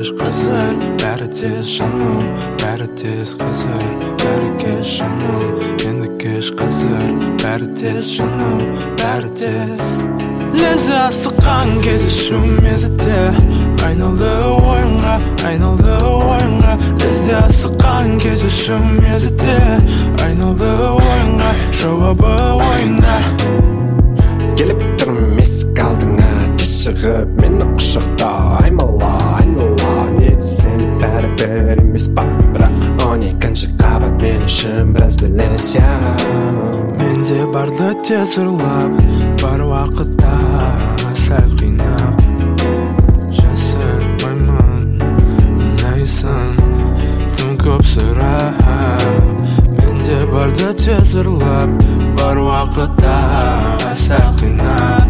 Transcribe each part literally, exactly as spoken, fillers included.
kez қазір бәрі тез жаным бәрі тез қазір бәрі кеш жаным енді кеш қазір бәрі тез жаным бәрі тез лезі асыққан кездесу мезетте айналды ойынға айналды ойынға лезі асыққан кездесу мезетте айналды ойынға жауабы ойында келіп тұрмын есік алдыңа тез шығып мені құшақта аймала айнала не десең бәрібір емес па бірақ он екінші қабат мен үшін біраз белес я менде барды тез ұрлап бар уақытта сәл қинап жасырмаймын ұнайсың тым көп сұрап менде барды тез ұрлап бар уақытта сәл қинап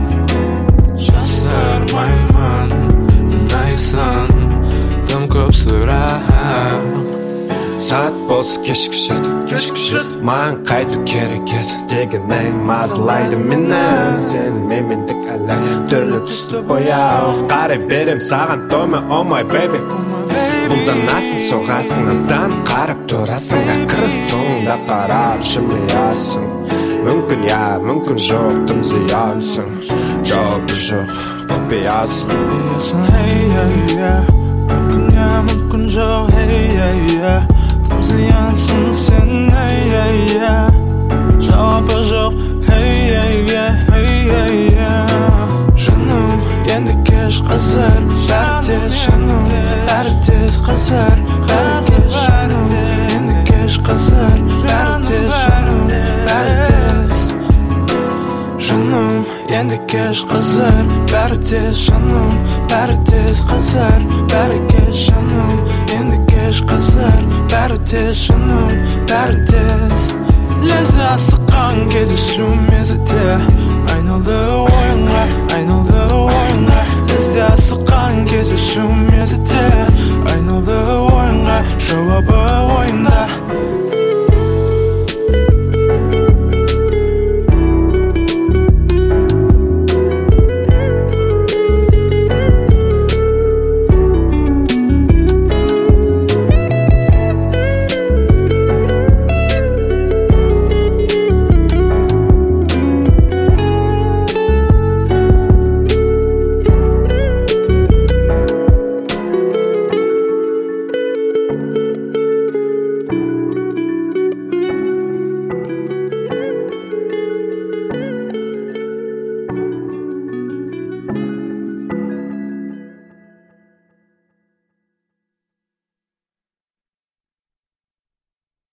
жасырмаймын ұнайсың тым көп сұрап сағат болса кешкі жеті кешкі жеті маған қайту керек еді дегенің мазалайды мені сені менмендік әлі түрлі түсті бояу қарай берем саған тоймай oh my baby бұлданасың соғасың аздан қарап тұрасың ақыры соңында қарап жымиясың мүмкін я мүмкін жоқ тым зиянсың жауабы жоқ құпиясың hey yeah yeah мүмкін я мүмкін жоқ hey yeah yeah тым зиянсың сен hey yeah yeah жауабы жоқ hey yeah yeah hey yeah yeah жаным енді кеш қазір бәрі тез жаным бәрі тез қазір бәрі тез жаным енді кеш қазір бәрі тез жаным бәрі тез жаным енді кеш қазір бәрі тез жаным бәрі тез қазір бәрі кеш жаным енді кеш қазір бәрі тез жаным бәрі тез лезі асыққан кездесу мезетте айналды ойынға айналды ойынға лезі асыққан кездесу мезетте